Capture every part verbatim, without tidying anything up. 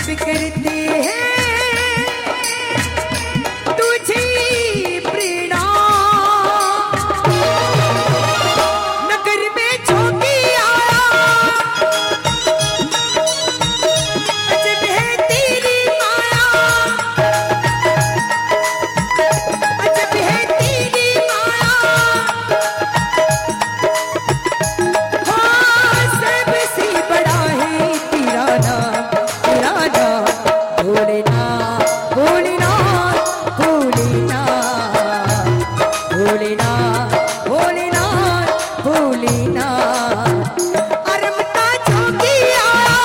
सब करते हैं तुझे प्रेरणा, नगर में जोगी आया अजब है तेरी माया, अजब है तेरी माया। हाँ सबसे बड़ा है तेरा नाम, तेरा नाम भोलेनाथ, भोलेनाथ, भोलेनाथ, भोलेनाथ, भोलेनाथ, भोलेनाथ। अरमता जोगी आया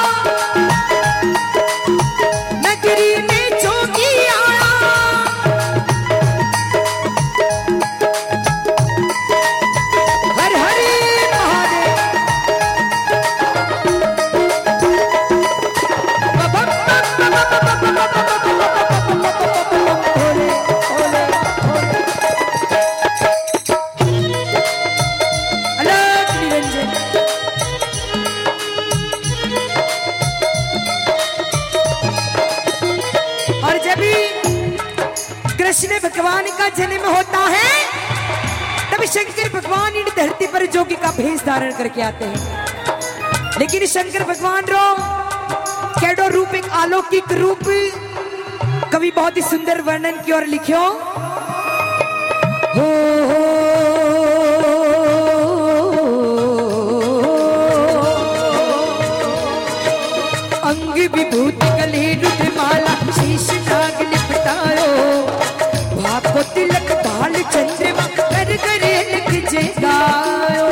नगरी में जोगी आया, हर हरे महादेव। भोले, भोले, भोले। अलग निरंजन। और जब भी कृष्ण भगवान का जन्म होता है तब शंकर भगवान इन धरती पर जोगी का भेष धारण करके आते हैं। लेकिन शंकर भगवान रो केडो रूप एक अलौकिक रूप कवि बहुत ही सुंदर वर्णन की और लिखियो। हो हो अंग विभूति गले रुद्रमाला शीश नाग लिपटायो, भाको तिलक भाल चंद्रमा कर करे लिख जगायो।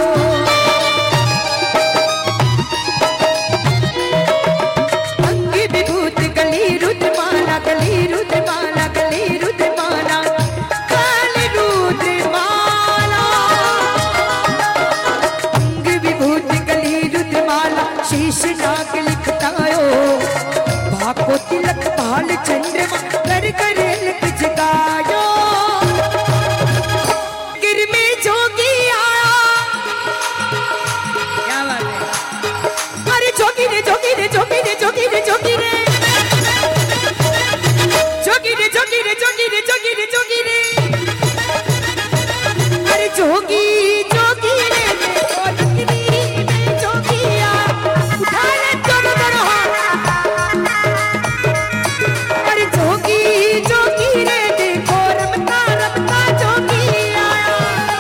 अंग विभूति गले रुद्रमाला, गले रुद्रमाला, गले रुद्रमाला, गले रुद्रमाला। अंग विभूति गले रुद्रमाला शीश नाग लिखतायो, भाको तिलक भाल चंद्रमा कर करे लिख जगायो। गिर में जोगी आया, क्या बात है। अरे जोगी रे जोगी रे जोगी रे जोगी रे जोगी रे जोगी रे जोगी रे जोगी रे जोगी रे जोगी रे। अरे जोगी जोगी रे देखो नगरी में जोगी आया, उठा ले दोनों दोनों हाथ। अरे जोगी जोगी रे देखो रमता रमता जोगी आया,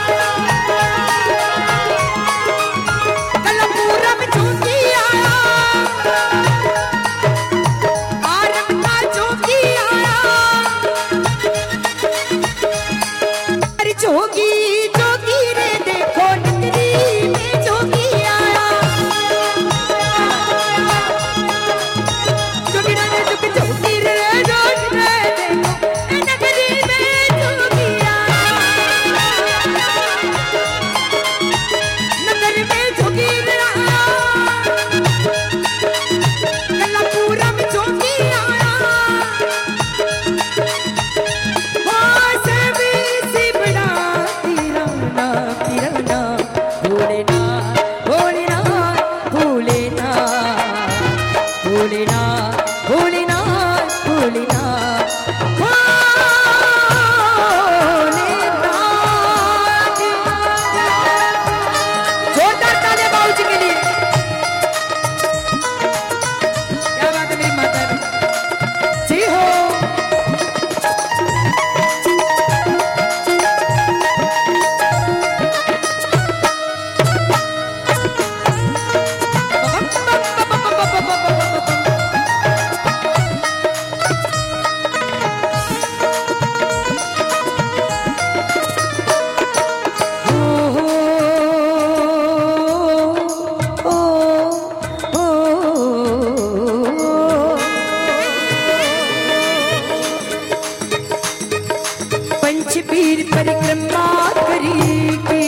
कलमपुरा में जोगी आया, आ रमता जोगी आया। अरे जोगी जोगी रे देखो नगरी में जोगी आया, जोगी रे जोगी जोगी रे जोगी रे देखो नगरी में जोगी आया, नगर में जोगी रे आया, कलमपुरा में जोगी आया। हाँ सबसे बड़ा तेरा नाम, तेरा नाम भोलेनाथ, भोलेनाथ, भोलेनाथ, भोलेनाथ, भोलेनाथ, भोलेनाथ, भोलेनाथ। जोरदार तालियां बाबूजी के लिए। क्या बात है मेरी माता की। जी हो। पंचवीर परिक्रमा करी की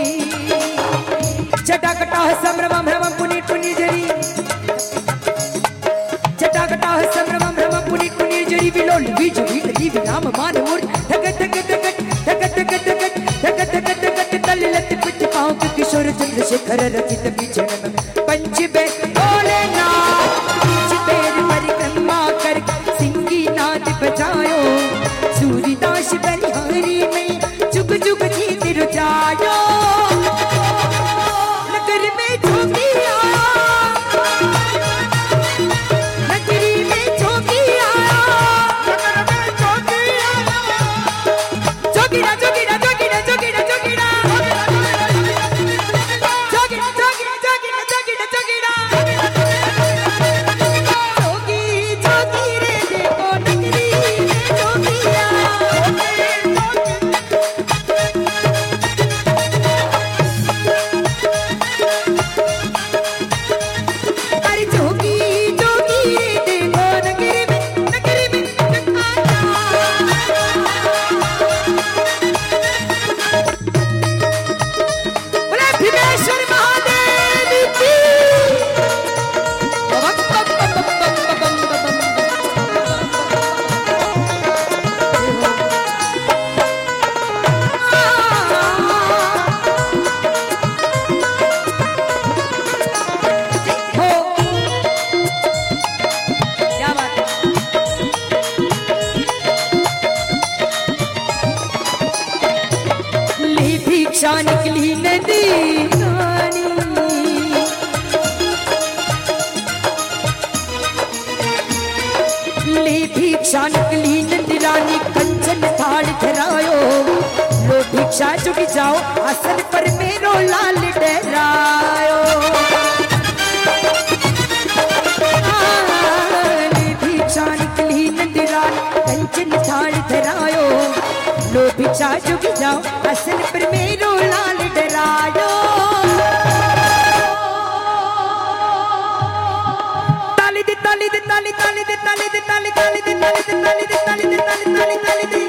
जटाकटा संभ्रम भ्रम पुनि पुनि जरी, जटाकटा संभ्रम भ्रम पुनि पुनि जरी विलोल बीज बीज जीव नाम मान मूर्त ठग ठग ठग ठग ठग ठग ठग ठग ठग तल लत पिट पाँव किशोर चंद्रशेखर रचित बीजन पंच बे भोलेनाथ, बीज बेर परिक्रमा भिक्षा निकली नंदिरानी कंचन थाल धरायो लो भिक्षा चुकी जाओ आसन पर मेरो लाल डरायो भिक्षा निकली नंदिरानी कंचन थाल धरायो लो भिक्षा चुकी जाओ आसन पर मेरो लाल डरायो ताली दे ताली दे ताली ताली दे ताली दे ताली ताली दे ताली दे ताली दे ताली दे ताली ताली ताली दे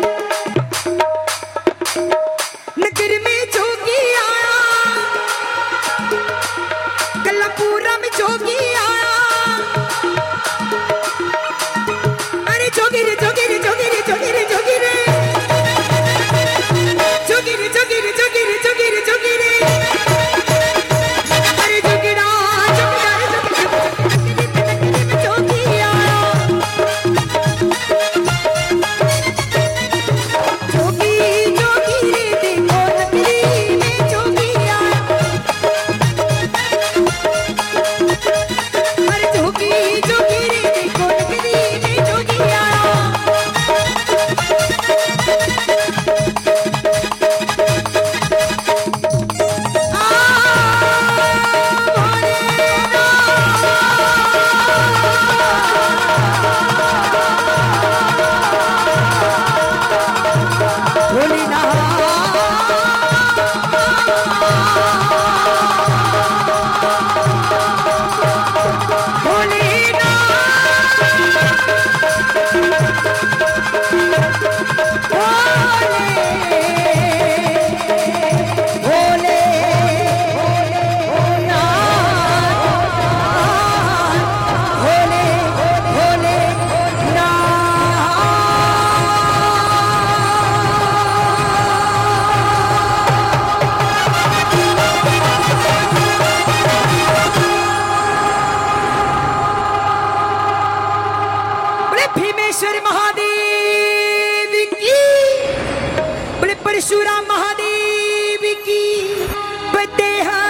नगर में जोगी आया गलापुरा में जोगी आया अरे जोगी रे जोगी रे जोगी रे जोगी रे जोगी रे जोगी रे जोगी रे जोगी रे जोगी रे जोगी रे अरे जोगीरा महादेव की बोले परशुराम महादेव की बदेहा